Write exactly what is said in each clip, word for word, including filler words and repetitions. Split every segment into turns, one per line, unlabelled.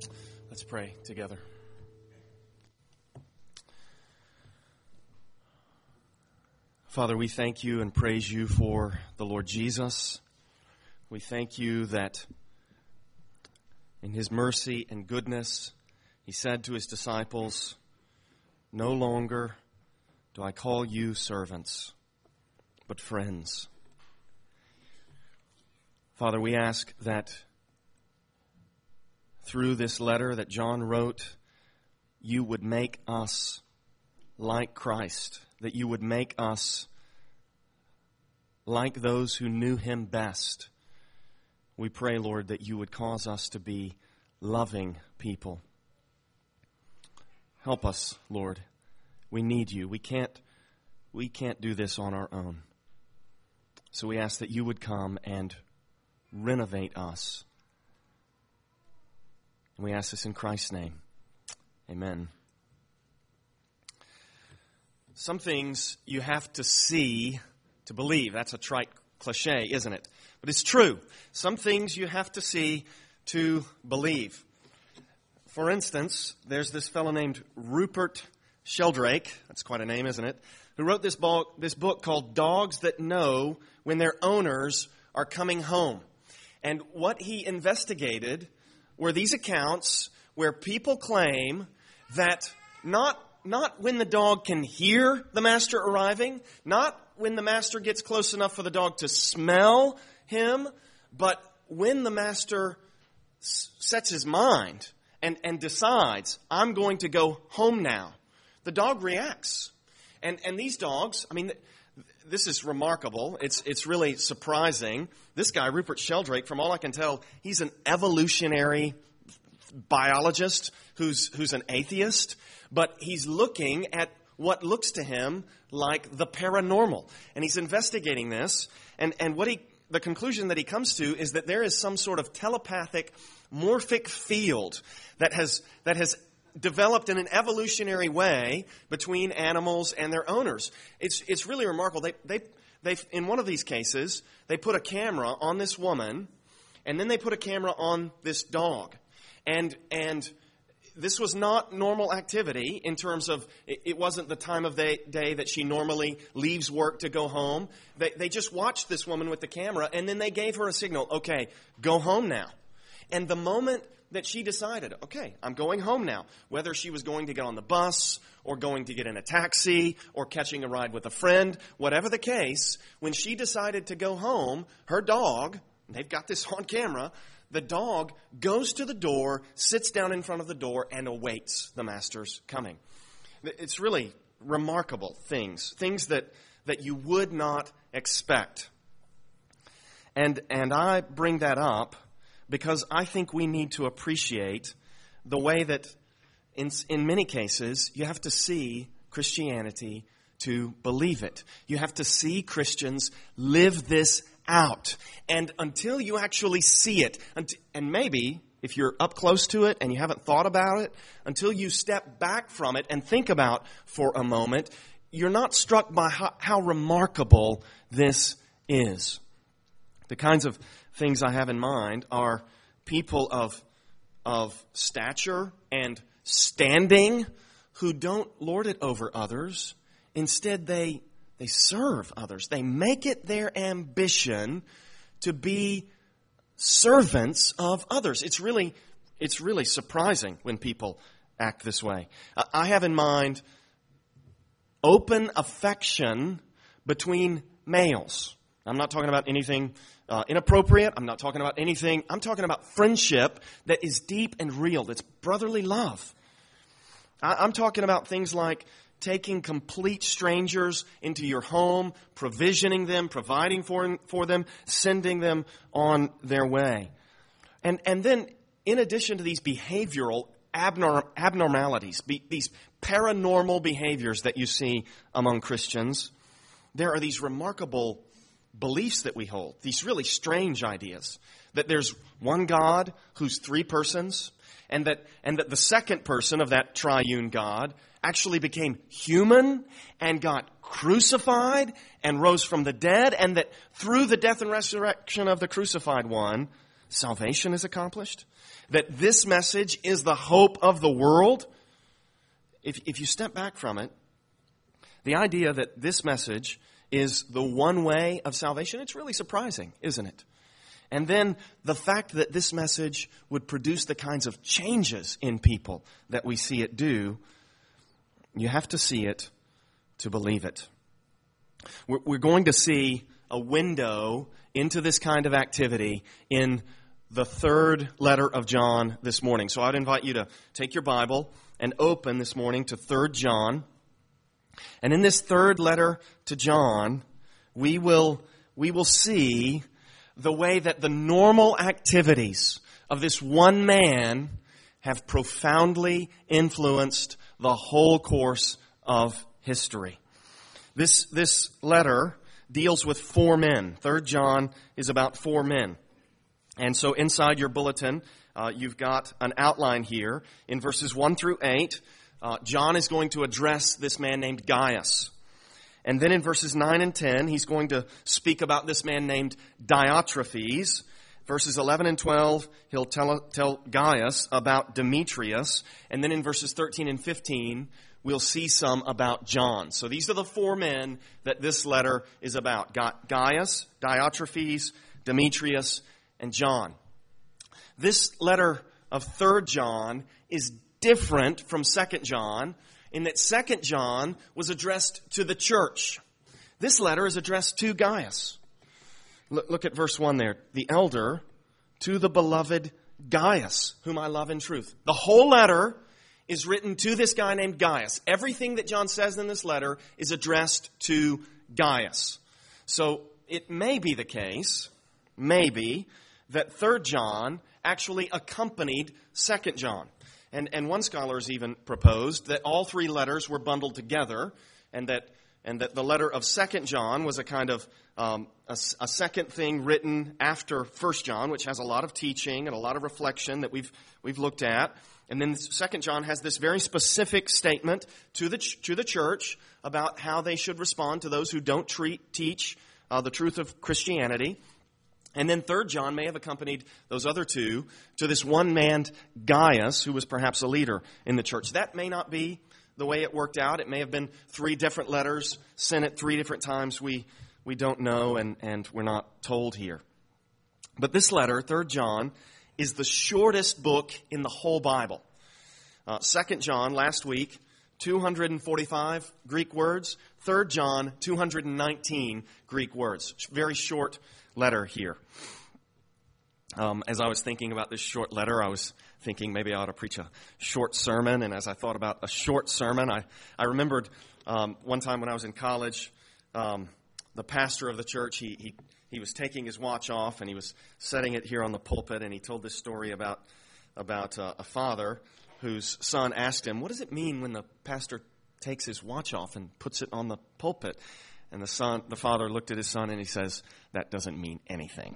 Let's pray together. Father, we thank you and praise you for the Lord Jesus. We thank you that in his mercy and goodness, he said to his disciples, "No longer do I call you servants, but friends." Father, we ask that through this letter that John wrote, you would make us like Christ, that you would make us like those who knew him best. We pray, Lord, that you would cause us to be loving people. Help us, Lord. We need you. We can't, we can't do this on our own. So we ask that you would come and renovate us. And we ask this in Christ's name. Amen. Some things you have to see to believe. That's a trite cliche, isn't it? But it's true. Some things you have to see to believe. For instance, there's this fellow named Rupert Sheldrake, that's quite a name, isn't it, who wrote this book, this book called Dogs That Know When Their Owners Are Coming Home. And what he investigated were these accounts where people claim that not, not when the dog can hear the master arriving, not when the master gets close enough for the dog to smell him, but when the master s- sets his mind and, and decides, I'm going to go home now, the dog reacts. And, and these dogs, I mean, this is remarkable. It's, it's really surprising. This guy, Rupert Sheldrake, from all I can tell, he's an evolutionary biologist who's, who's an atheist, but he's looking at what looks to him like the paranormal. And he's investigating this, and, and what he, the conclusion that he comes to is that there is some sort of telepathic, morphic field that has, that has developed in an evolutionary way between animals and their owners. It's it's really remarkable. They they they in one of these cases, they put a camera on this woman, and then they put a camera on this dog. And and this was not normal activity in terms of, it, it wasn't the time of the day that she normally leaves work to go home. They, they just watched this woman with the camera, and then they gave her a signal, okay, go home now. And the moment that she decided, okay, I'm going home now, whether she was going to get on the bus or going to get in a taxi or catching a ride with a friend, whatever the case, when she decided to go home, her dog, they've got this on camera, the dog goes to the door, sits down in front of the door, and awaits the master's coming. It's really remarkable things, things that, that you would not expect. And, and I bring that up because I think we need to appreciate the way that in, in many cases you have to see Christianity to believe it. You have to see Christians live this out. And until you actually see it, and maybe if you're up close to it and you haven't thought about it, until you step back from it and think about for a moment, you're not struck by how, how remarkable this is. The kinds of things I have in mind are people of, of stature and standing who don't lord it over others. Instead, they they serve others. They make it their ambition to be servants of others. It's really it's really surprising when people act this way. I have in mind open affection between males. I'm not talking about anything uh, inappropriate. I'm not talking about anything. I'm talking about friendship that is deep and real. That's brotherly love. I, I'm talking about things like taking complete strangers into your home, provisioning them, providing for, for them, sending them on their way. And, and then, in addition to these behavioral abnorm, abnormalities, be, these paranormal behaviors that you see among Christians, there are these remarkable beliefs that we hold, these really strange ideas, that there's one God who's three persons, and that and that the second person of that triune God actually became human and got crucified and rose from the dead, and that through the death and resurrection of the crucified one, salvation is accomplished, that this message is the hope of the world. If, if you step back from it, the idea that this message is the one way of salvation, it's really surprising, isn't it? And then the fact that this message would produce the kinds of changes in people that we see it do, you have to see it to believe it. We're, we're going to see a window into this kind of activity in the third letter of John this morning. So I'd invite you to take your Bible and open this morning to Third John. And in this third letter to John, we will, we will see the way that the normal activities of this one man have profoundly influenced the whole course of history. This, this letter deals with four men. Third John is about four men. And so inside your bulletin, uh, you've got an outline here. In verses one through eight, uh, John is going to address this man named Gaius. And then in verses nine and ten, he's going to speak about this man named Diotrephes. Verses eleven and twelve, he'll tell, tell Gaius about Demetrius. And then in verses thirteen and fifteen, we'll see some about John. So these are the four men that this letter is about. Gaius, Diotrephes, Demetrius, and John. This letter of Third John is different from Second John in that Second John was addressed to the church. This letter is addressed to Gaius. Look at verse one there. The elder to the beloved Gaius, whom I love in truth. The whole letter is written to this guy named Gaius. Everything that John says in this letter is addressed to Gaius. So it may be the case, maybe, that Third John actually accompanied Second John. And, and one scholar has even proposed that all three letters were bundled together, and that and that the letter of Second John was a kind of um, a, a second thing written after First John, which has a lot of teaching and a lot of reflection that we've we've looked at. And then Second John has this very specific statement to the ch- to the church about how they should respond to those who don't treat, teach uh, the truth of Christianity. And then Third John may have accompanied those other two to this one man, Gaius, who was perhaps a leader in the church. That may not be the way it worked out. It may have been three different letters sent at three different times. We we don't know, and, and we're not told here. But this letter, Third John, is the shortest book in the whole Bible. Uh, Second John, last week, two hundred forty-five Greek words. Third John, two hundred nineteen Greek words. Very short letter here. Um, as I was thinking about this short letter, I was thinking maybe I ought to preach a short sermon. And as I thought about a short sermon, I, I remembered um, one time when I was in college, um, the pastor of the church, he, he he was taking his watch off and he was setting it here on the pulpit, and he told this story about, about uh, a father whose son asked him, what does it mean when the pastor takes his watch off and puts it on the pulpit? And the son, the father looked at his son and he says, that doesn't mean anything.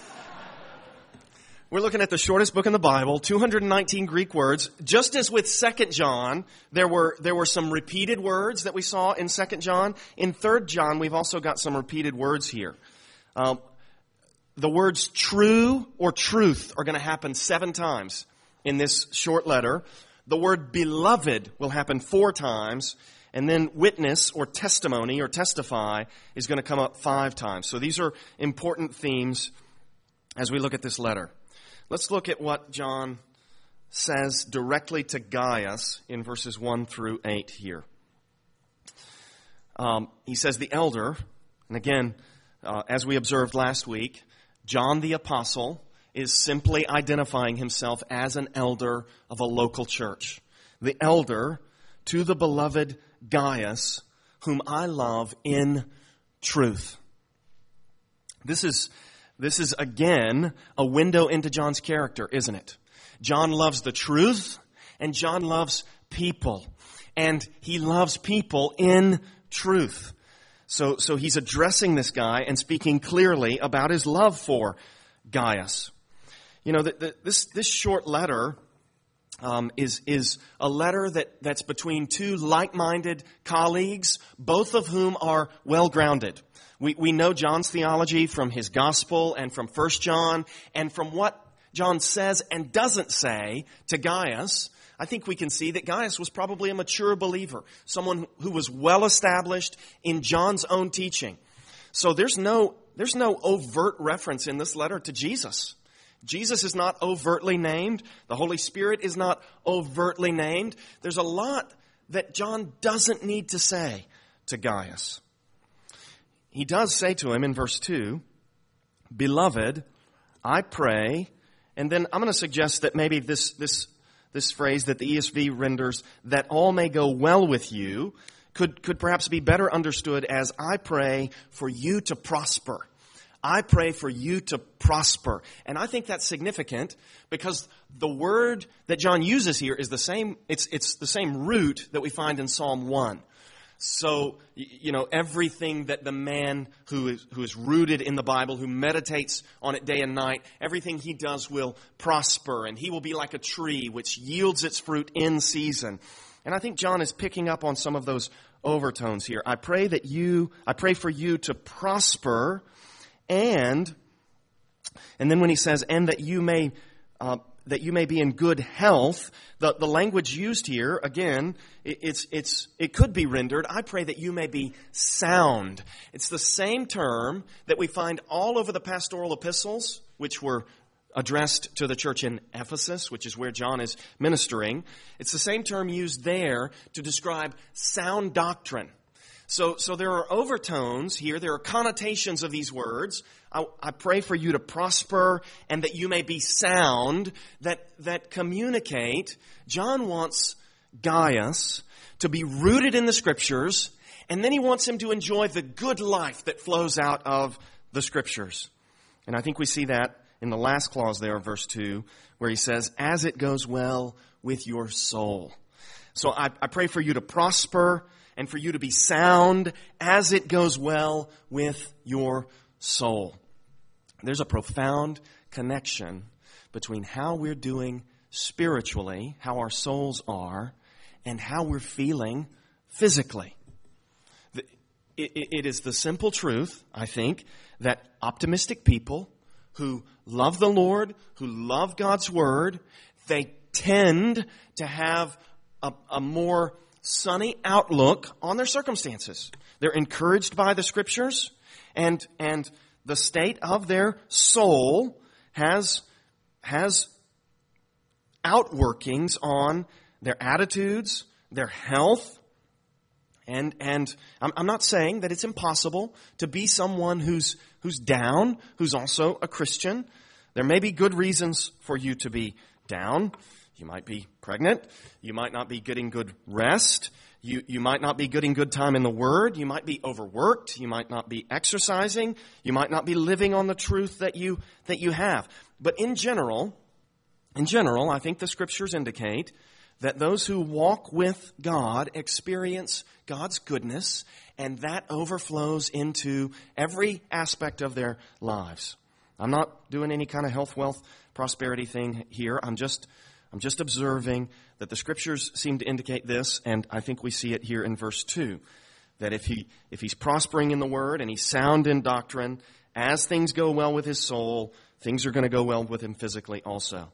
We're looking at the shortest book in the Bible, two hundred nineteen Greek words. Just as with Second John, there were there were some repeated words that we saw in Second John. In Third John, we've also got some repeated words here. Um, the words true or truth are going to happen seven times in this short letter. The word beloved will happen four times. And then witness or testimony or testify is going to come up five times. So these are important themes as we look at this letter. Let's look at what John says directly to Gaius in verses one through eight here. Um, he says the elder, and again, uh, as we observed last week, John the Apostle is simply identifying himself as an elder of a local church. The elder to the beloved Gaius, whom I love in truth. This is, this is again a window into John's character, isn't it? John loves the truth, and John loves people. And he loves people in truth. So, so he's addressing this guy and speaking clearly about his love for Gaius. You know, the, the, this, this short letter Um, is is a letter that, that's between two like-minded colleagues, both of whom are well-grounded. We we know John's theology from his gospel and from First John, and from what John says and doesn't say to Gaius, I think we can see that Gaius was probably a mature believer, someone who was well established in John's own teaching. So there's no, there's no overt reference in this letter to Jesus. Jesus is not overtly named. The Holy Spirit is not overtly named. There's a lot that John doesn't need to say to Gaius. He does say to him in verse two, Beloved, I pray, and then I'm going to suggest that maybe this, this, this phrase that the E S V renders, that all may go well with you, could, could perhaps be better understood as, I pray for you to prosper. I pray for you to prosper. And I think that's significant because the word that John uses here is the same, it's, it's the same root that we find in Psalm one. So, you know, everything that the man who is, who is rooted in the Bible, who meditates on it day and night, everything he does will prosper, and he will be like a tree which yields its fruit in season. And I think John is picking up on some of those overtones here. I pray that you, I pray for you to prosper, and, and then when he says, and that you may, uh, that you may be in good health, the, the language used here, again, it, it's, it's, it could be rendered, I pray that you may be sound. It's the same term that we find all over the pastoral epistles, which were addressed to the church in Ephesus, which is where John is ministering. It's the same term used there to describe sound doctrine. So, so there are overtones here. There are connotations of these words. I, I pray for you to prosper and that you may be sound, that, that communicate. John wants Gaius to be rooted in the Scriptures, and then he wants him to enjoy the good life that flows out of the Scriptures. And I think we see that in the last clause there of verse two, where he says, as it goes well with your soul. So I, I pray for you to prosper and for you to be sound as it goes well with your soul. There's a profound connection between how we're doing spiritually, how our souls are, and how we're feeling physically. It, it, it is the simple truth, I think, that optimistic people who love the Lord, who love God's Word, they tend to have a, a more sunny outlook on their circumstances. They're encouraged by the Scriptures, and and the state of their soul has has outworkings on their attitudes, their health, and and I'm, I'm not saying that it's impossible to be someone who's who's down, who's also a Christian. There may be good reasons for you to be down. You might be pregnant. You might not be getting good rest. You, you might not be getting good time in the Word. You might be overworked. You might not be exercising. You might not be living on the truth that you, that you have. But in general, in general, I think the Scriptures indicate that those who walk with God experience God's goodness, and that overflows into every aspect of their lives. I'm not doing any kind of health, wealth, prosperity thing here. I'm just I'm just observing that the Scriptures seem to indicate this, and I think we see it here in verse two, that if he if he's prospering in the Word and he's sound in doctrine, as things go well with his soul, things are going to go well with him physically also.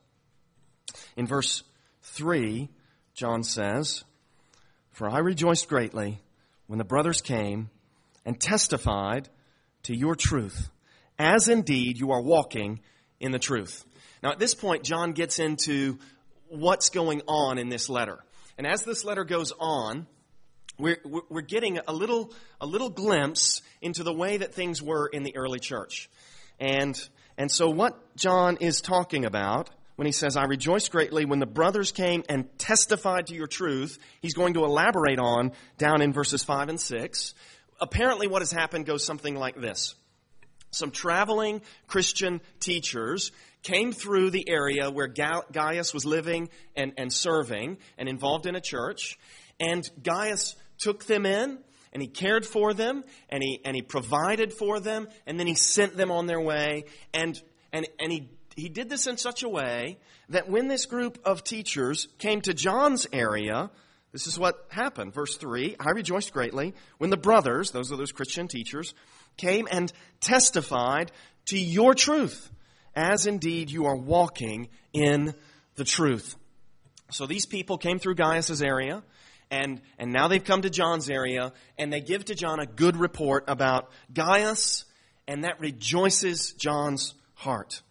In verse three, John says, "For I rejoiced greatly when the brothers came and testified to your truth, as indeed you are walking in the truth." Now, at this point, John gets into what's going on in this letter. And as this letter goes on, we're, we're getting a little, a little glimpse into the way that things were in the early church. And, and so what John is talking about when he says, I rejoice greatly when the brothers came and testified to your truth, he's going to elaborate on down in verses five and six. Apparently what has happened goes something like this. Some traveling Christian teachers came through the area where Gaius was living and, and serving and involved in a church. And Gaius took them in, and he cared for them, and he and he provided for them, and then he sent them on their way. And and and he he did this in such a way that when this group of teachers came to John's area, this is what happened. Verse three, I rejoiced greatly when the brothers, those are those Christian teachers, came and testified to your truth, as indeed you are walking in the truth. So these people came through Gaius' area, and, and now they've come to John's area, and they give to John a good report about Gaius, and that rejoices John's heart.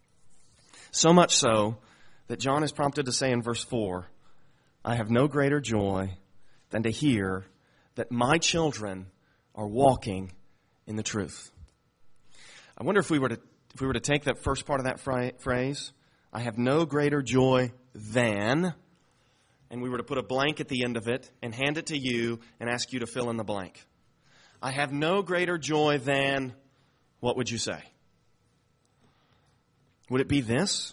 So much so that John is prompted to say in verse four, I have no greater joy than to hear that my children are walking in the truth. I wonder if we were to if we were to take that first part of that phrase, I have no greater joy than, and we were to put a blank at the end of it and hand it to you and ask you to fill in the blank. I have no greater joy than, what would you say? Would it be this?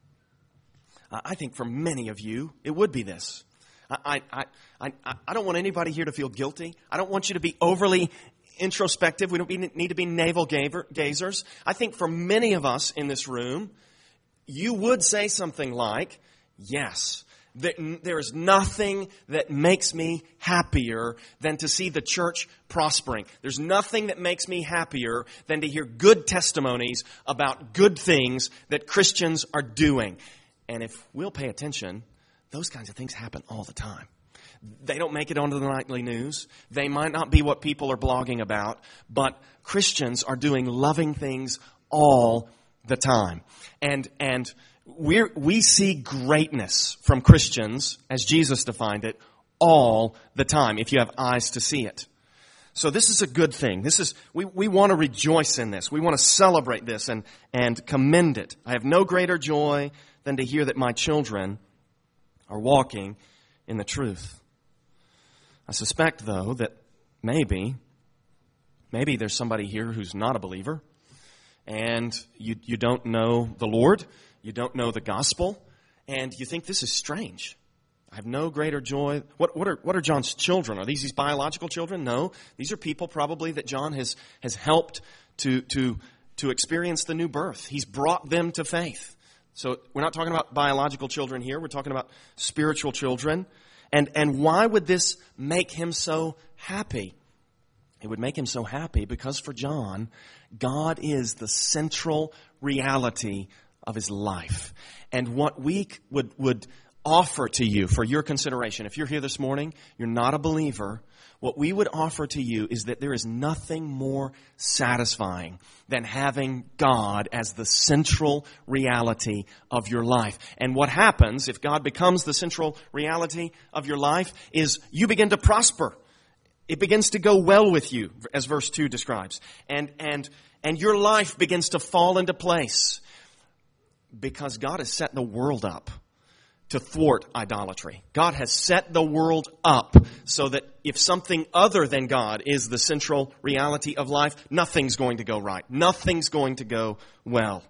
I think for many of you, it would be this. I, I, I, I don't want anybody here to feel guilty. I don't want you to be overly introspective. We don't be, need to be navel gazers. I think for many of us in this room, you would say something like, yes, there is nothing that makes me happier than to see the church prospering. There's nothing that makes me happier than to hear good testimonies about good things that Christians are doing. And if we'll pay attention, those kinds of things happen all the time. They don't make it onto the nightly news. They might not be what people are blogging about, but Christians are doing loving things all the time. And and we we see greatness from Christians, as Jesus defined it, all the time, if you have eyes to see it. So this is a good thing. This is we, we want to rejoice in this. We want to celebrate this and, and commend it. I have no greater joy than to hear that my children are walking in the truth. I suspect, though, that maybe, maybe there's somebody here who's not a believer, and you, you don't know the Lord, you don't know the gospel, and you think this is strange. I have no greater joy. What, what are what are John's children? Are these his biological children? No. These are people probably that John has, has helped to, to, to experience the new birth. He's brought them to faith. So we're not talking about biological children here. We're talking about spiritual children. And and why would this make him so happy? It would make him so happy because for John, God is the central reality of his life. And what we would, would offer to you for your consideration, if you're here this morning, you're not a believer, what we would offer to you is that there is nothing more satisfying than having God as the central reality of your life. And what happens if God becomes the central reality of your life is you begin to prosper. It begins to go well with you, as verse two describes. And, and, and your life begins to fall into place because God has set the world up to thwart idolatry. God has set the world up so that if something other than God is the central reality of life, nothing's going to go right. Nothing's going to go well.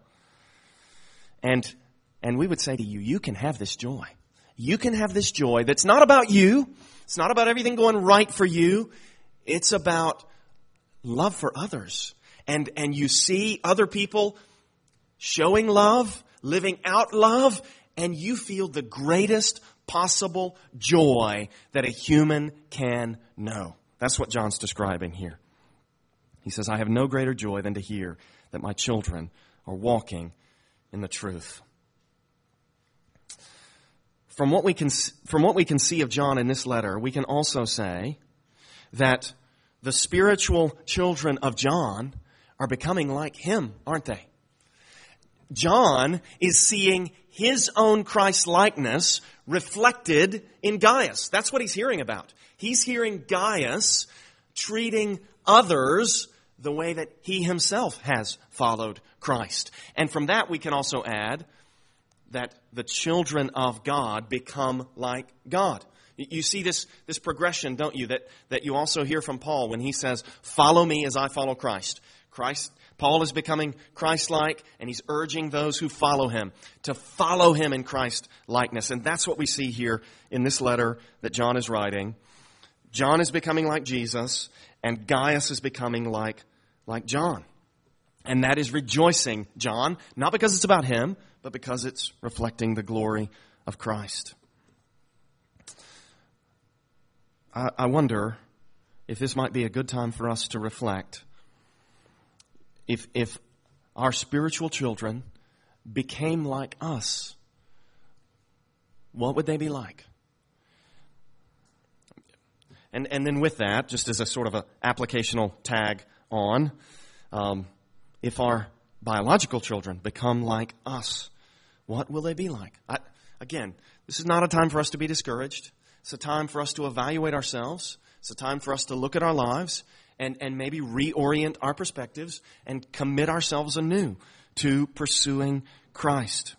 And, and we would say to you, you can have this joy. You can have this joy that's not about you. It's not about everything going right for you. It's about love for others. And, and you see other people showing love, living out love, and you feel the greatest possible joy that a human can know. That's what John's describing here. He says, I have no greater joy than to hear that my children are walking in the truth. From what we can, from what we can see of John in this letter, we can also say that the spiritual children of John are becoming like him, aren't they? John is seeing his own Christ-likeness reflected in Gaius. That's what he's hearing about. He's hearing Gaius treating others the way that he himself has followed Christ. And from that we can also add that the children of God become like God. You see this, this progression, don't you, that, that you also hear from Paul when he says, follow me as I follow Christ. Christ Paul is becoming Christ-like, and he's urging those who follow him to follow him in Christ-likeness. And that's what we see here in this letter that John is writing. John is becoming like Jesus, and Gaius is becoming like, like John. And that is rejoicing John, not because it's about him, but because it's reflecting the glory of Christ. I, I wonder if this might be a good time for us to reflect If if our spiritual children became like us, what would they be like? And and then with that, just as a sort of an applicational tag on, um, if our biological children become like us, what will they be like? I, again, this is not a time for us to be discouraged. It's a time for us to evaluate ourselves. It's a time for us to look at our lives and, and maybe reorient our perspectives and commit ourselves anew to pursuing Christ.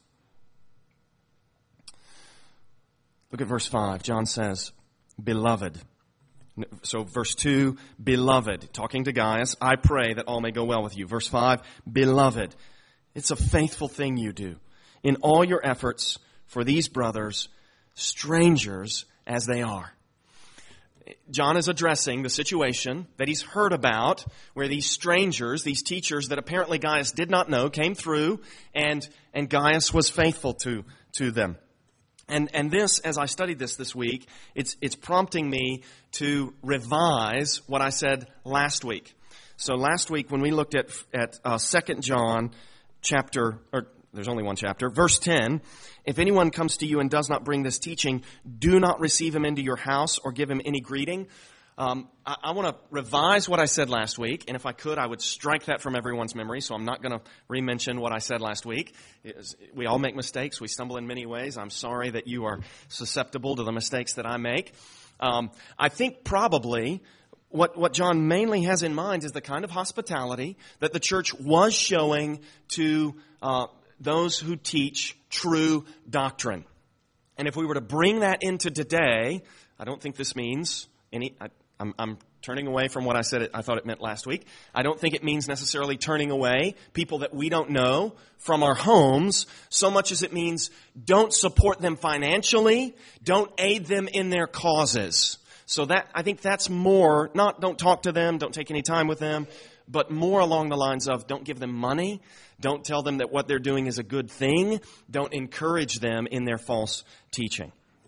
Look at verse five. John says, beloved. So verse two, beloved, talking to Gaius, I pray that all may go well with you. Verse five, beloved. It's a faithful thing you do. In all your efforts for these brothers, strangers as they are. John is addressing the situation that he's heard about where these strangers, these teachers that apparently Gaius did not know, came through and, and Gaius was faithful to, to them. And, and this, as I studied this this week, it's, it's prompting me to revise what I said last week. So last week when we looked at, at uh, Second John chapter, or there's only one chapter, verse ten, if anyone comes to you and does not bring this teaching, do not receive him into your house or give him any greeting. Um, I, I want to revise what I said last week, and if I could, I would strike that from everyone's memory, so I'm not going to re-mention what I said last week. Was, we all make mistakes. We stumble in many ways. I'm sorry that you are susceptible to the mistakes that I make. Um, I think probably what, what John mainly has in mind is the kind of hospitality that the church was showing to uh, those who teach true doctrine. And if we were to bring that into today, I don't think this means any... I, I'm, I'm turning away from what I said it, I thought it meant last week. I don't think it means necessarily turning away people that we don't know from our homes so much as it means don't support them financially, don't aid them in their causes. So that I think that's more, not don't talk to them, don't take any time with them, but more along the lines of don't give them money, don't tell them that what they're doing is a good thing, don't encourage them in their false teaching.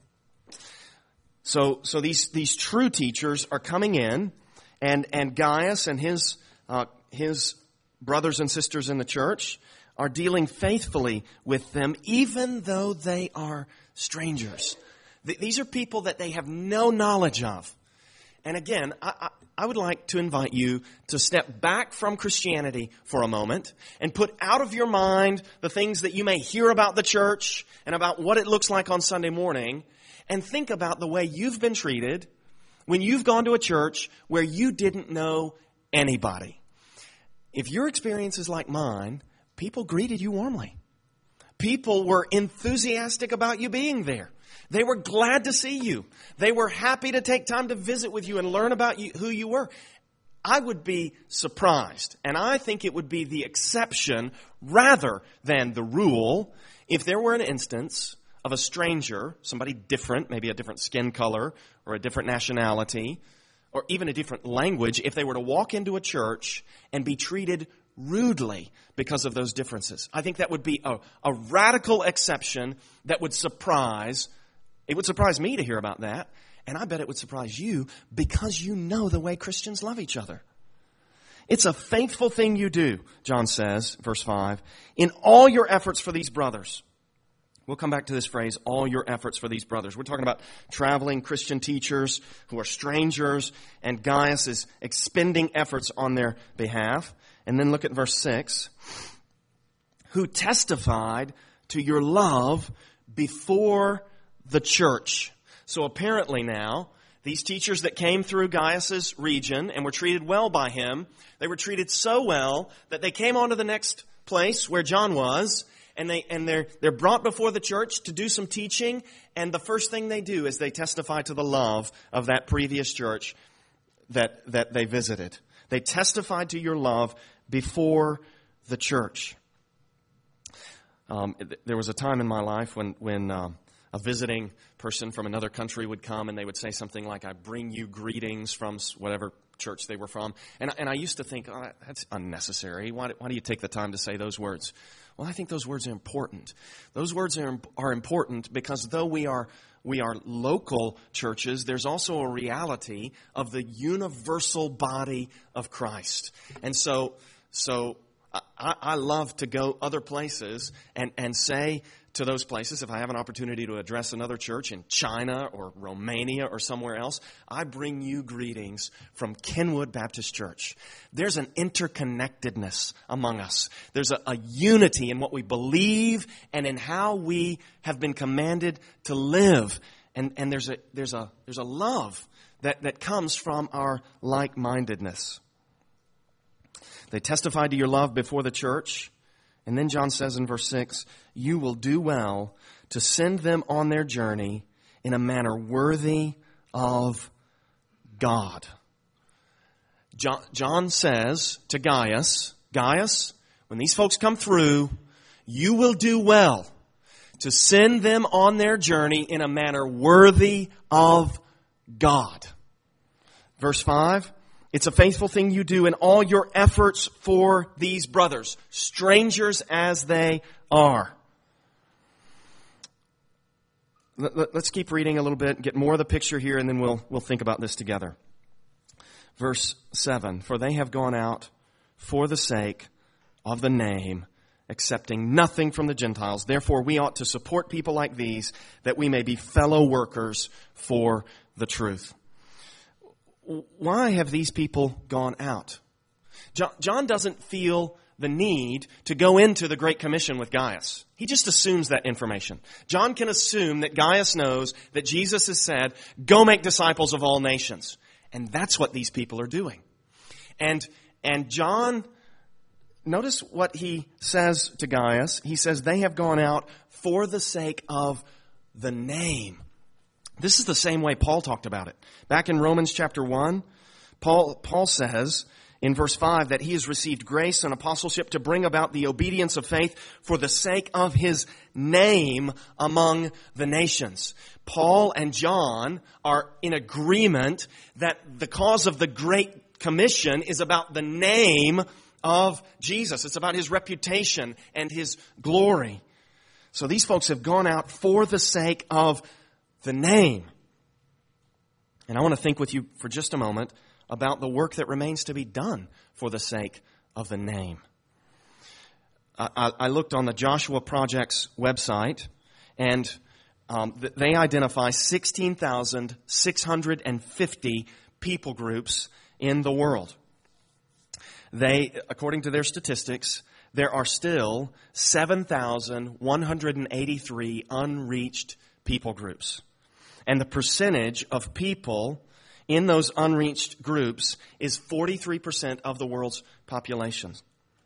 So, so these, these true teachers are coming in, and, and Gaius and his, uh, his brothers and sisters in the church are dealing faithfully with them, even though they are strangers. Th- these are people that they have no knowledge of. And again, I, I, I would like to invite you to step back from Christianity for a moment and put out of your mind the things that you may hear about the church and about what it looks like on Sunday morning, and think about the way you've been treated when you've gone to a church where you didn't know anybody. If your experience is like mine, people greeted you warmly. People were enthusiastic about you being there. They were glad to see you. They were happy to take time to visit with you and learn about you, who you were. I would be surprised, and I think it would be the exception rather than the rule, if there were an instance of a stranger, somebody different, maybe a different skin color or a different nationality or even a different language, if they were to walk into a church and be treated rudely because of those differences. I think that would be a, a radical exception that would surprise, it would surprise me to hear about that, and I bet it would surprise you because you know the way Christians love each other. It's a faithful thing you do, John says, verse five, in all your efforts for these brothers. We'll come back to this phrase, all your efforts for these brothers. We're talking about traveling Christian teachers who are strangers, and Gaius is expending efforts on their behalf. And then look at verse six. Who testified to your love before the church. So apparently now, these teachers that came through Gaius's region and were treated well by him, they were treated so well that they came on to the next place where John was, And they and they're they're brought before the church to do some teaching, and the first thing they do is they testify to the love of that previous church that that they visited. They testified to your love before the church. Um, there was a time in my life when when uh, a visiting person from another country would come, and they would say something like, "I bring you greetings from whatever church they were from," and and I used to think, "Oh, that's unnecessary. Why why do you take the time to say those words?" Well, I think those words are important. Those words are, are important because though we are we are local churches, there's also a reality of the universal body of Christ. And so, so I, I love to go other places and, and say to those places, if I have an opportunity to address another church in China or Romania or somewhere else, I bring you greetings from Kenwood Baptist Church. There's an interconnectedness among us. There's a, a unity in what we believe and in how we have been commanded to live. And, and there's a there's a there's a love that, that comes from our like-mindedness. They testified to your love before the church. And then John says in verse six, you will do well to send them on their journey in a manner worthy of God. John, John says to Gaius, Gaius, when these folks come through, you will do well to send them on their journey in a manner worthy of God. Verse five, it's a faithful thing you do in all your efforts for these brothers, strangers as they are. Let's keep reading a little bit, get more of the picture here, and then we'll we'll think about this together. Verse seven, for they have gone out for the sake of the name, accepting nothing from the Gentiles. Therefore, we ought to support people like these, that we may be fellow workers for the truth. Why have these people gone out? John, John doesn't feel the need to go into the Great Commission with Gaius. He just assumes that information. John can assume that Gaius knows that Jesus has said, go make disciples of all nations. And that's what these people are doing. And, and John, notice what he says to Gaius. He says, they have gone out for the sake of the name. This is the same way Paul talked about it. Back in Romans chapter one, Paul, Paul says in verse five that he has received grace and apostleship to bring about the obedience of faith for the sake of his name among the nations. Paul and John are in agreement that the cause of the Great Commission is about the name of Jesus. It's about his reputation and his glory. So these folks have gone out for the sake of the name. And I want to think with you for just a moment about the work that remains to be done for the sake of the name. I, I looked on the Joshua Project's website, and um, they identify sixteen thousand six hundred fifty people groups in the world. They, according to their statistics, there are still seven thousand one hundred eighty-three unreached people groups. And the percentage of people in those unreached groups is forty-three percent of the world's population.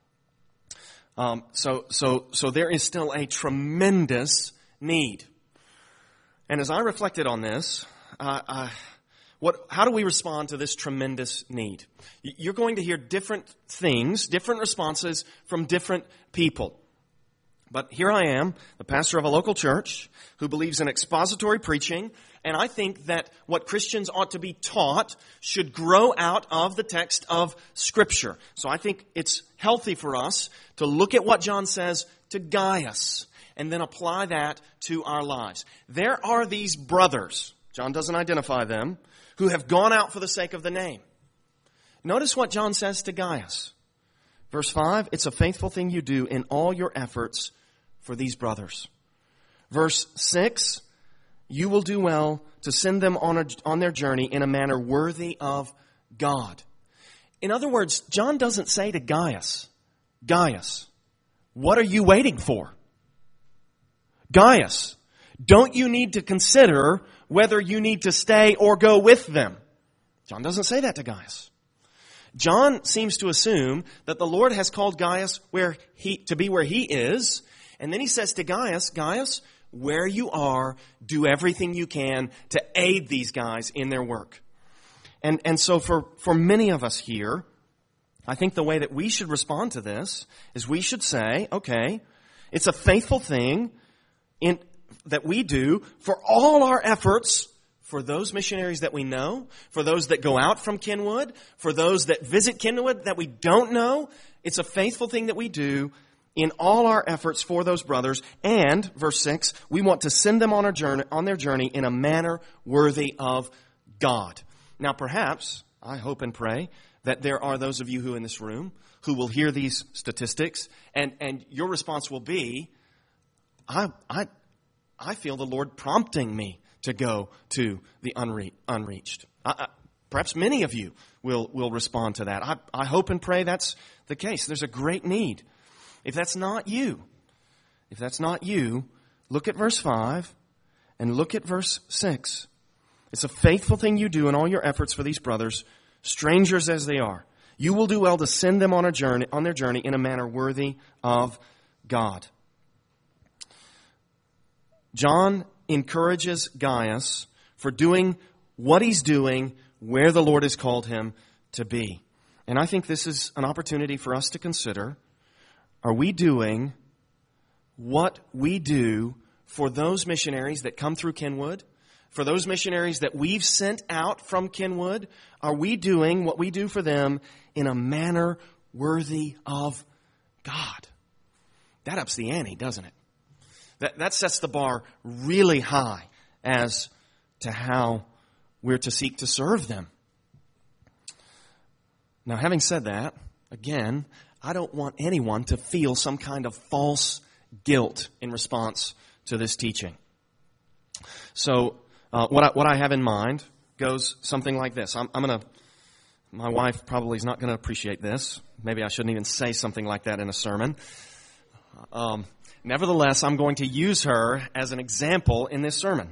Um, so, so, so there is still a tremendous need. And as I reflected on this, uh, uh, what, how do we respond to this tremendous need? You're going to hear different things, different responses from different people. But here I am, the pastor of a local church who believes in expository preaching, and I think that what Christians ought to be taught should grow out of the text of Scripture. So I think it's healthy for us to look at what John says to Gaius and then apply that to our lives. There are these brothers, John doesn't identify them, who have gone out for the sake of the name. Notice what John says to Gaius. Verse five, it's a faithful thing you do in all your efforts for these brothers. Verse six, you will do well to send them on, a, on their journey in a manner worthy of God. In other words, John doesn't say to Gaius, Gaius, what are you waiting for? Gaius, don't you need to consider whether you need to stay or go with them? John doesn't say that to Gaius. John seems to assume that the Lord has called Gaius where he, to be where he is. And then he says to Gaius, Gaius, where you are, do everything you can to aid these guys in their work. And, and so for, for many of us here, I think the way that we should respond to this is we should say, okay, it's a faithful thing in, that we do for all our efforts for those missionaries that we know, for those that go out from Kenwood, for those that visit Kenwood that we don't know. It's a faithful thing that we do in all our efforts for those brothers. And, verse six, we want to send them on, our journey, on their journey in a manner worthy of God. Now, perhaps, I hope and pray, that there are those of you who in this room who will hear these statistics, and, and your response will be, I, I, I feel the Lord prompting me to go to the unre- unreached. I, I, perhaps many of you will, will respond to that. I, I hope and pray that's the case. There's a great need. If that's not you, if that's not you, look at verse five and look at verse six. It's a faithful thing you do in all your efforts for these brothers, strangers as they are. You will do well to send them on a journey, on their journey in a manner worthy of God. John encourages Gaius for doing what he's doing where the Lord has called him to be. And I think this is an opportunity for us to consider, are we doing what we do for those missionaries that come through Kenwood? For those missionaries that we've sent out from Kenwood, are we doing what we do for them in a manner worthy of God? That ups the ante, doesn't it? That, that sets the bar really high as to how we're to seek to serve them. Now, having said that, again, I don't want anyone to feel some kind of false guilt in response to this teaching. So, uh, what I, what I have in mind goes something like this. I'm, I'm going to, my wife probably is not going to appreciate this. Maybe I shouldn't even say something like that in a sermon. Um, nevertheless, I'm going to use her as an example in this sermon.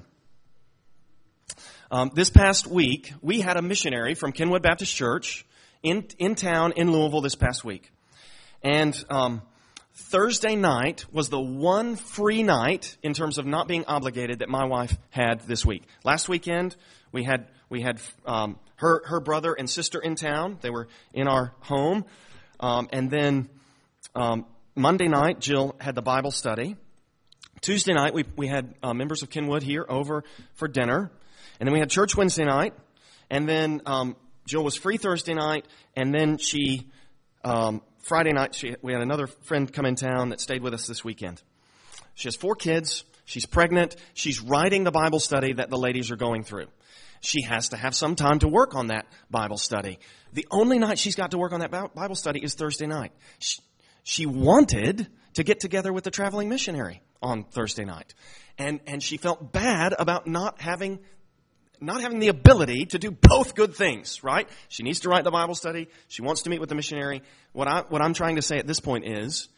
Um, this past week, we had a missionary from Kenwood Baptist Church in, in town in Louisville this past week. And um, Thursday night was the one free night in terms of not being obligated that my wife had this week. Last weekend, we had we had um, her her brother and sister in town. They were in our home. Um, and then um, Monday night, Jill had the Bible study. Tuesday night, we we had uh, members of Kenwood here over for dinner. And then we had church Wednesday night. And then um, Jill was free Thursday night. And then she... Um, Friday night, she, we had another friend come in town that stayed with us this weekend. She has four kids. She's pregnant. She's writing the Bible study that the ladies are going through. She has to have some time to work on that Bible study. The only night she's got to work on that Bible study is Thursday night. She, she wanted to get together with the traveling missionary on Thursday night. And, and she felt bad about not having Not having the ability to do both good things, right? She needs to write the Bible study. She wants to meet with the missionary. What I what I'm trying to say at this point is,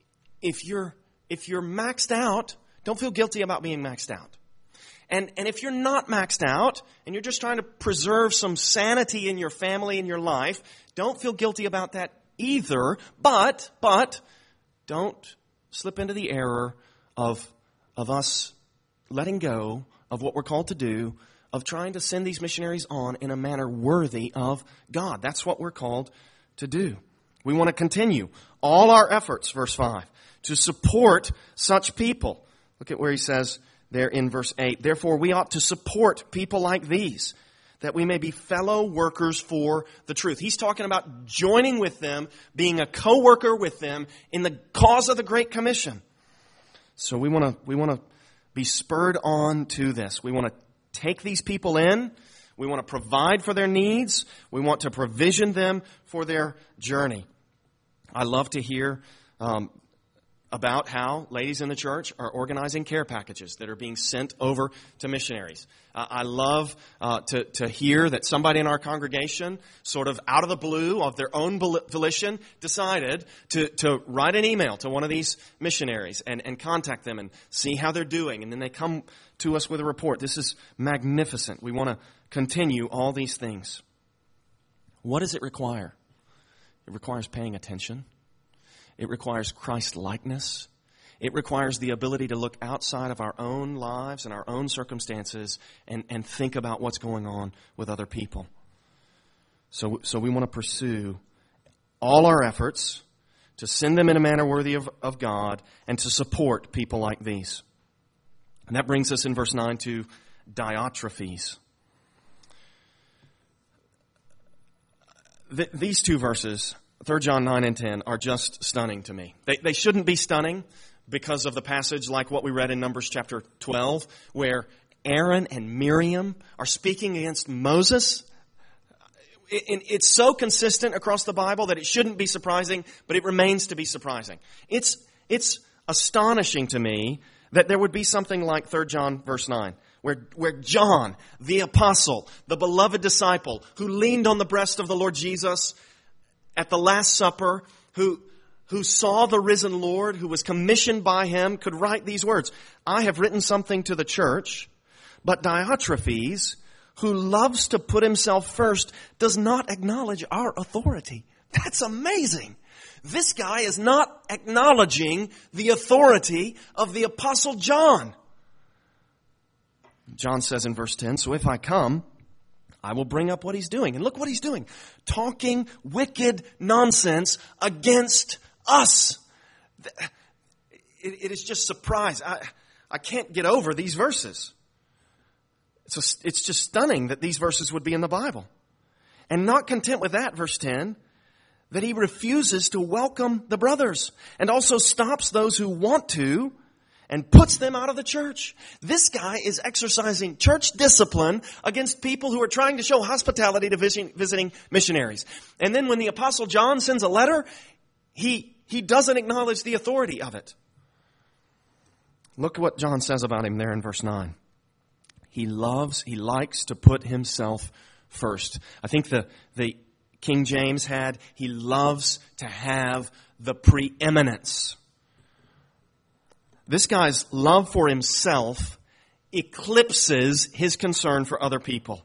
if you're if you're maxed out, don't feel guilty about being maxed out. And and if you're not maxed out and you're just trying to preserve some sanity in your family and your life, don't feel guilty about that either. But but don't slip into the error of of us letting go of what we're called to do, of trying to send these missionaries on in a manner worthy of God. That's what we're called to do. We want to continue all our efforts, verse five, to support such people. Look at where he says there in verse eight, therefore we ought to support people like these, that we may be fellow workers for the truth. He's talking about joining with them, being a co-worker with them in the cause of the Great Commission. So we want to we want to be spurred on to this. We want to take these people in. We want to provide for their needs. We want to provision them for their journey. I love to hear um, about how ladies in the church are organizing care packages that are being sent over to missionaries. Uh, I love uh, to, to hear that somebody in our congregation, sort of out of the blue, of their own volition, decided to, to write an email to one of these missionaries and, and contact them and see how they're doing. And then they come to us with a report. This is magnificent. We want to continue all these things. What does it require? It requires paying attention. It requires Christ-likeness. It requires the ability to look outside of our own lives and our own circumstances and, and think about what's going on with other people. So, so we want to pursue all our efforts to send them in a manner worthy of, of God and to support people like these. And that brings us in verse nine to Diotrephes. Th- these two verses, Third John nine and ten, are just stunning to me. They, they shouldn't be stunning because of the passage like what we read in Numbers chapter twelve, where Aaron and Miriam are speaking against Moses. it, it's so consistent across the Bible that it shouldn't be surprising, but it remains to be surprising. It's, it's astonishing to me that there would be something like Third John verse nine, where, where John, the apostle, the beloved disciple, who leaned on the breast of the Lord Jesus at the Last Supper, who, who saw the risen Lord, who was commissioned by him, could write these words. I have written something to the church, but Diotrephes, who loves to put himself first, does not acknowledge our authority. That's amazing. This guy is not acknowledging the authority of the Apostle John. John says in verse ten, so if I come, I will bring up what he's doing. And look what he's doing. Talking wicked nonsense against us. It, it is just surprise. I, I can't get over these verses. It's, a, it's just stunning that these verses would be in the Bible. And not content with that, verse ten, that he refuses to welcome the brothers and also stops those who want to and puts them out of the church. This guy is exercising church discipline against people who are trying to show hospitality to visiting missionaries. And then when the Apostle John sends a letter, he, he doesn't acknowledge the authority of it. Look what John says about him there in verse nine. He loves, he likes to put himself first. I think the, the King James had, he loves to have the preeminence. This guy's love for himself eclipses his concern for other people.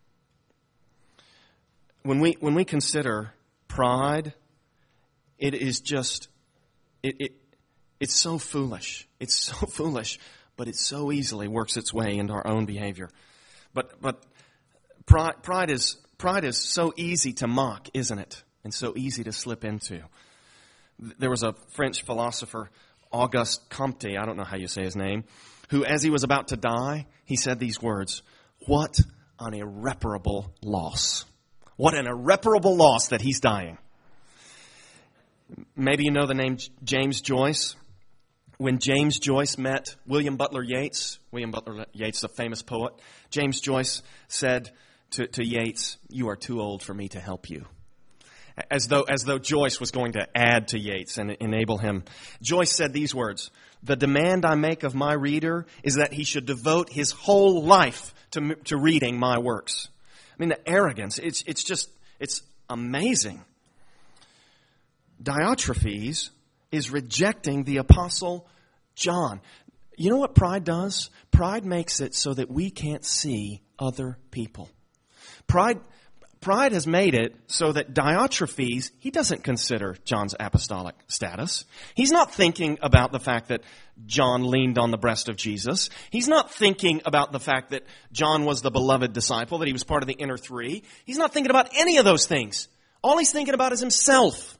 When we when we consider pride, it is just it, it it's so foolish. It's so foolish, but it so easily works its way into our own behavior. But but pride pride is pride is so easy to mock, isn't it? And so easy to slip into. There was a French philosopher, Auguste Comte, I don't know how you say his name, who as he was about to die, he said these words, what an irreparable loss. What an irreparable loss that he's dying. Maybe you know the name James Joyce. When James Joyce met William Butler Yeats, William Butler Yeats is a famous poet, James Joyce said to, to Yeats, you are too old for me to help you. As though, as though Joyce was going to add to Yeats and enable him. Joyce said these words, the demand I make of my reader is that he should devote his whole life to, to reading my works. I mean, the arrogance, it's, it's just, it's amazing. Diotrephes is rejecting the Apostle John. You know what pride does? Pride makes it so that we can't see other people. Pride Pride has made it so that Diotrephes, he doesn't consider John's apostolic status. He's not thinking about the fact that John leaned on the breast of Jesus. He's not thinking about the fact that John was the beloved disciple, that he was part of the inner three. He's not thinking about any of those things. All he's thinking about is himself.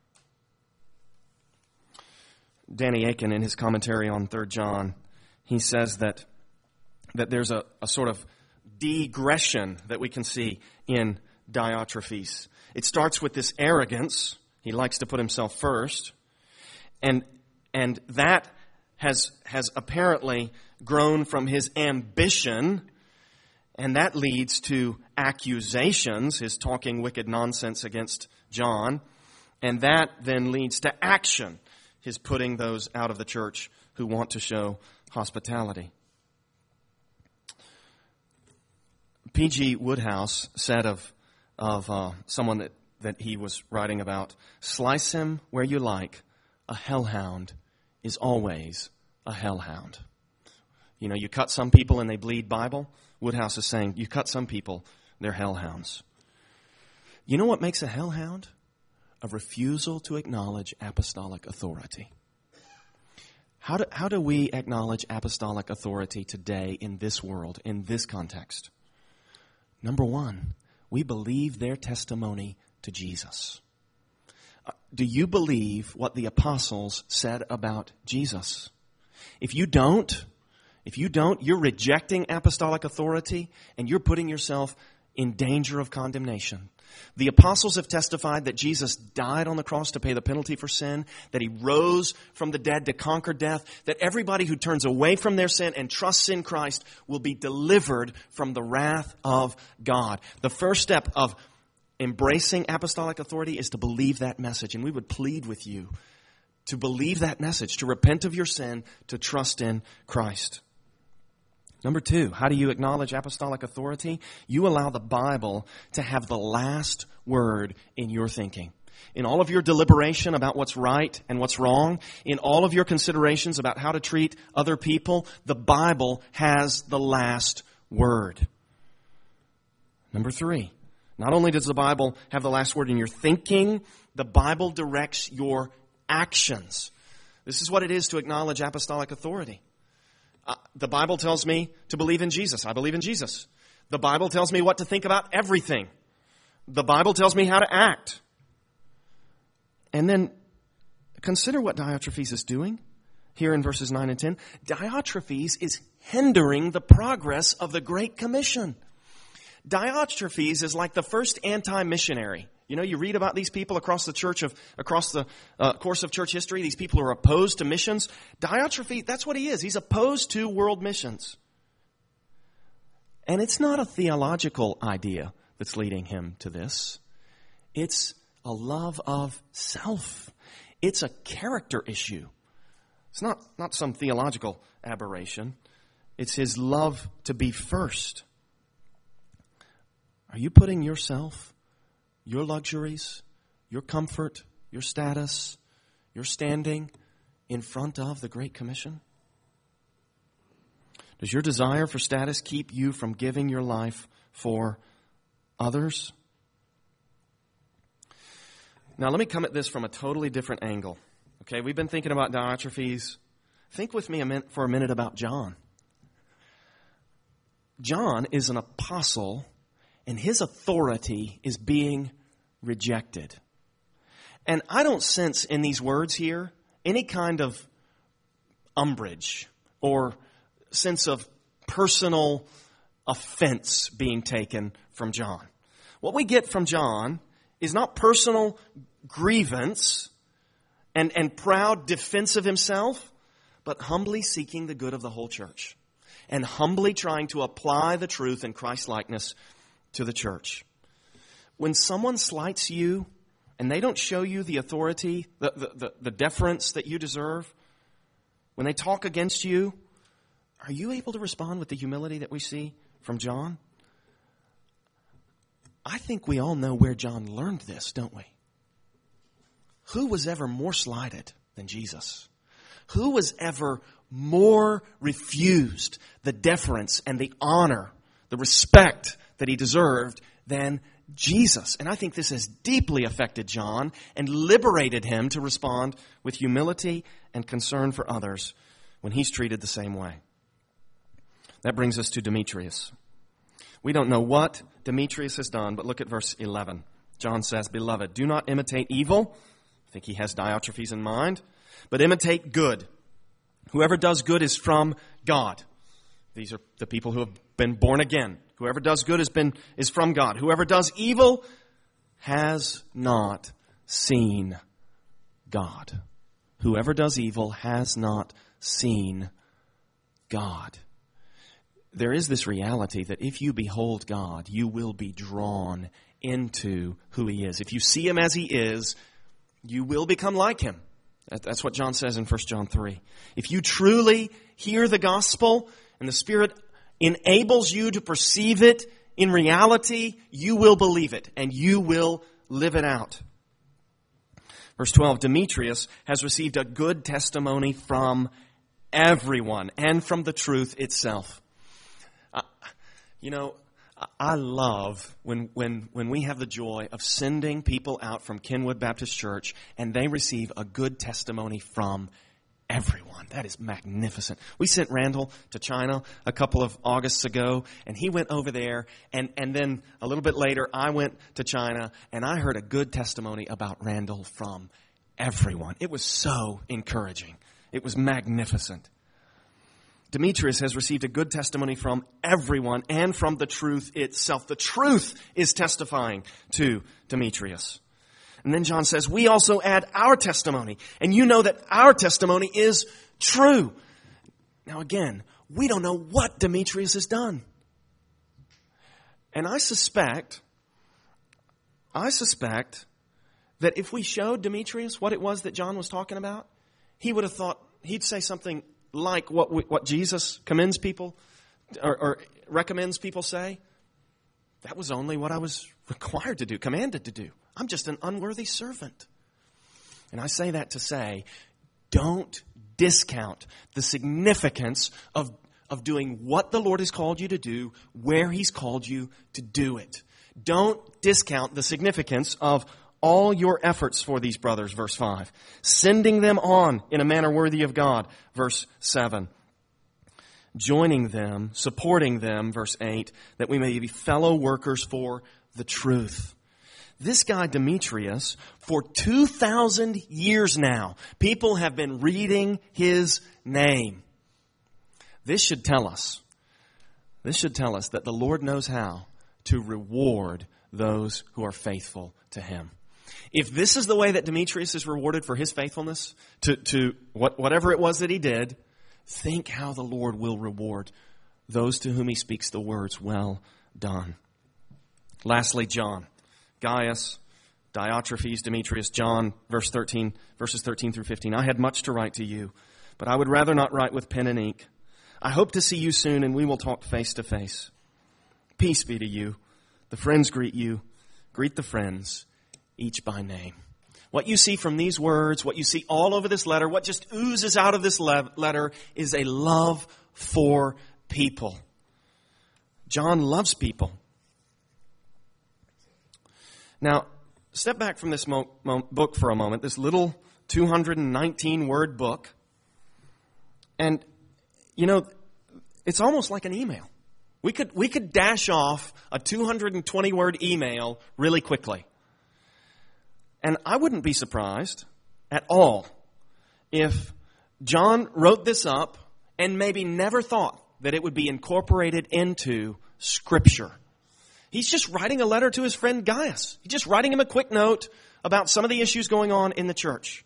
Danny Akin, in his commentary on Third John, he says that, that there's a, a sort of degression that we can see in Diotrephes. It starts with this arrogance. He likes to put himself first. And and that has has apparently grown from his ambition, and that leads to accusations, his talking wicked nonsense against John, and that then leads to action, his putting those out of the church who want to show hospitality. P G Woodhouse said of of uh, someone that, that he was writing about, slice him where you like, a hellhound is always a hellhound. You know, you cut some people and they bleed Bible. Woodhouse is saying, you cut some people, they're hellhounds. You know what makes a hellhound? A refusal to acknowledge apostolic authority. How do, how do we acknowledge apostolic authority today in this world, in this context? Number one, we believe their testimony to Jesus. Uh, do you believe what the apostles said about Jesus? If you don't, if you don't, you're rejecting apostolic authority and you're putting yourself in danger of condemnation. The apostles have testified that Jesus died on the cross to pay the penalty for sin, that he rose from the dead to conquer death, that everybody who turns away from their sin and trusts in Christ will be delivered from the wrath of God. The first step of embracing apostolic authority is to believe that message. And we would plead with you to believe that message, to repent of your sin, to trust in Christ. Number two, how do you acknowledge apostolic authority? You allow the Bible to have the last word in your thinking. In all of your deliberation about what's right and what's wrong, in all of your considerations about how to treat other people, the Bible has the last word. Number three, not only does the Bible have the last word in your thinking, the Bible directs your actions. This is what it is to acknowledge apostolic authority. Uh, the Bible tells me to believe in Jesus. I believe in Jesus. The Bible tells me what to think about everything. The Bible tells me how to act. And then consider what Diotrephes is doing here in verses nine and ten. Diotrephes is hindering the progress of the Great Commission. Diotrephes is like the first anti-missionary. You know, you read about these people across the church of, across the uh, course of church history. These people are opposed to missions. Diotrephes, that's what he is. He's opposed to world missions. And it's not a theological idea that's leading him to this. It's a love of self. It's a character issue. It's not, not some theological aberration. It's his love to be first. Are you putting yourself, your luxuries, your comfort, your status, your standing in front of the Great Commission? Does your desire for status keep you from giving your life for others? Now, let me come at this from a totally different angle. Okay, we've been thinking about Diotrephes. Think with me a minute, for a minute about John. John is an apostle, and his authority is being rejected. And I don't sense in these words here any kind of umbrage or sense of personal offense being taken from John. What we get from John is not personal grievance and, and proud defense of himself, but humbly seeking the good of the whole church and humbly trying to apply the truth and Christ-likeness to the church. When someone slights you and they don't show you the authority, the, the, the, the deference that you deserve, when they talk against you, are you able to respond with the humility that we see from John? I think we all know where John learned this, don't we? Who was ever more slighted than Jesus? Who was ever more refused the deference and the honor, the respect that he deserved than Jesus? And I think this has deeply affected John and liberated him to respond with humility and concern for others when he's treated the same way. That brings us to Demetrius. We don't know what Demetrius has done, but look at verse eleven. John says, "Beloved, do not imitate evil." I think he has Diotrephes in mind. "But imitate good. Whoever does good is from God." These are the people who have been born again. Whoever does good has been is from God. Whoever does evil has not seen God. Whoever does evil has not seen God. There is this reality that if you behold God, you will be drawn into who He is. If you see Him as He is, you will become like Him. That's what John says in First John three. If you truly hear the gospel and the Spirit enables you to perceive it in reality, you will believe it and you will live it out. Verse twelve, Demetrius has received a good testimony from everyone and from the truth itself. Uh, you know, I love when, when, when we have the joy of sending people out from Kenwood Baptist Church and they receive a good testimony from everyone. That is magnificent. We sent Randall to China a couple of Augusts ago, and he went over there, and, and then a little bit later I went to China, and I heard a good testimony about Randall from everyone. It was so encouraging. It was magnificent. Demetrius has received a good testimony from everyone and from the truth itself. The truth is testifying to Demetrius. And then John says, we also add our testimony. And you know that our testimony is true. Now again, we don't know what Demetrius has done. And I suspect I suspect that if we showed Demetrius what it was that John was talking about, he would have thought, he'd say something like what we, what Jesus commends people or, or recommends people say. That was only what I was required to do, commanded to do. I'm just an unworthy servant. And I say that to say, don't discount the significance of, of doing what the Lord has called you to do, where He's called you to do it. Don't discount the significance of all your efforts for these brothers, verse five. Sending them on in a manner worthy of God, verse seven. Joining them, supporting them, verse eight, that we may be fellow workers for the truth. This guy Demetrius, for two thousand years now, people have been reading his name. This should tell us, this should tell us that the Lord knows how to reward those who are faithful to Him. If this is the way that Demetrius is rewarded for his faithfulness to, to what, whatever it was that he did, think how the Lord will reward those to whom He speaks the words, well done. Lastly, John. Gaius, Diotrephes, Demetrius, John, verse thirteen, verses thirteen through fifteen. I had much to write to you, but I would rather not write with pen and ink. I hope to see you soon, and we will talk face to face. Peace be to you. The friends greet you. Greet the friends, each by name. What you see from these words, what you see all over this letter, what just oozes out of this le- letter is a love for people. John loves people. Now, step back from this mo- mo- book for a moment, this little two hundred nineteen word book. And, you know, it's almost like an email. We could, we could dash off a two hundred twenty word email really quickly. And I wouldn't be surprised at all if John wrote this up and maybe never thought that it would be incorporated into Scripture. He's just writing a letter to his friend Gaius. He's just writing him a quick note about some of the issues going on in the church.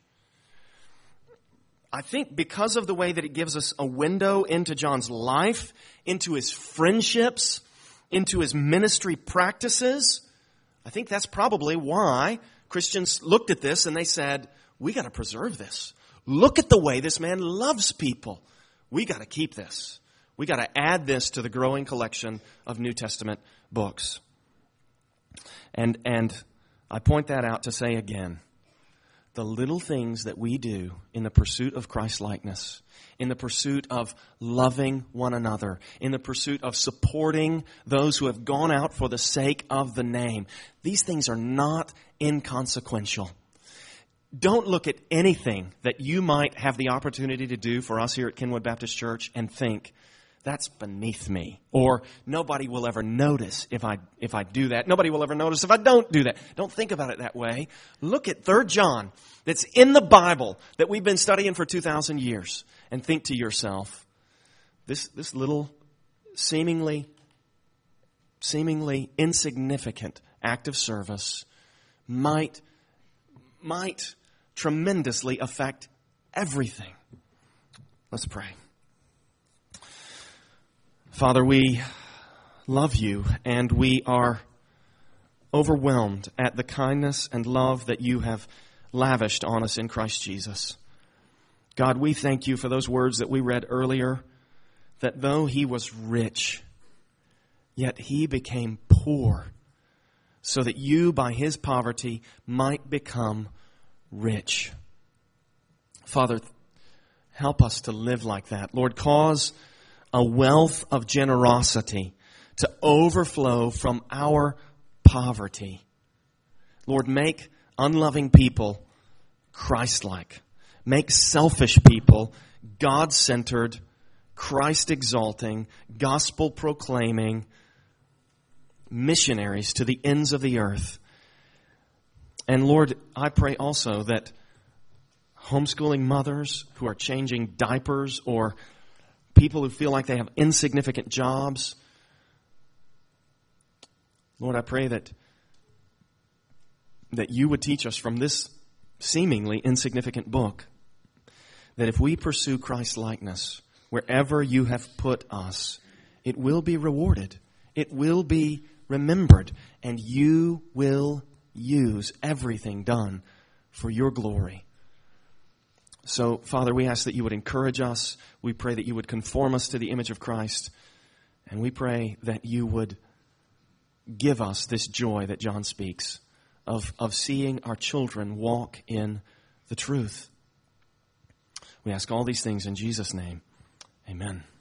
I think because of the way that it gives us a window into John's life, into his friendships, into his ministry practices, I think that's probably why Christians looked at this and they said, we got to preserve this. Look at the way this man loves people. We got to keep this. We got to add this to the growing collection of New Testament books. And and I point that out to say again, the little things that we do in the pursuit of Christ-likeness, in the pursuit of loving one another, in the pursuit of supporting those who have gone out for the sake of the name, these things are not inconsequential. Don't look at anything that you might have the opportunity to do for us here at Kenwood Baptist Church and think, that's beneath me. Or nobody will ever notice if I if I do that. Nobody will ever notice if I don't do that. Don't think about it that way. Look at Third John that's in the Bible that we've been studying for two thousand years and think to yourself, this this little seemingly seemingly insignificant act of service might might tremendously affect everything. Let's pray. Father, we love you and we are overwhelmed at the kindness and love that you have lavished on us in Christ Jesus. God, we thank you for those words that we read earlier, that though he was rich, yet he became poor, so that you, by his poverty, might become rich. Father, help us to live like that. Lord, cause a wealth of generosity to overflow from our poverty. Lord, make unloving people Christ-like. Make selfish people God-centered, Christ-exalting, gospel-proclaiming missionaries to the ends of the earth. And Lord, I pray also that homeschooling mothers who are changing diapers or people who feel like they have insignificant jobs, Lord, I pray that that you would teach us from this seemingly insignificant book that if we pursue Christ's likeness wherever you have put us, it will be rewarded. It will be remembered, and you will use everything done for your glory. So, Father, we ask that you would encourage us. We pray that you would conform us to the image of Christ. And we pray that you would give us this joy that John speaks of, of seeing our children walk in the truth. We ask all these things in Jesus' name. Amen.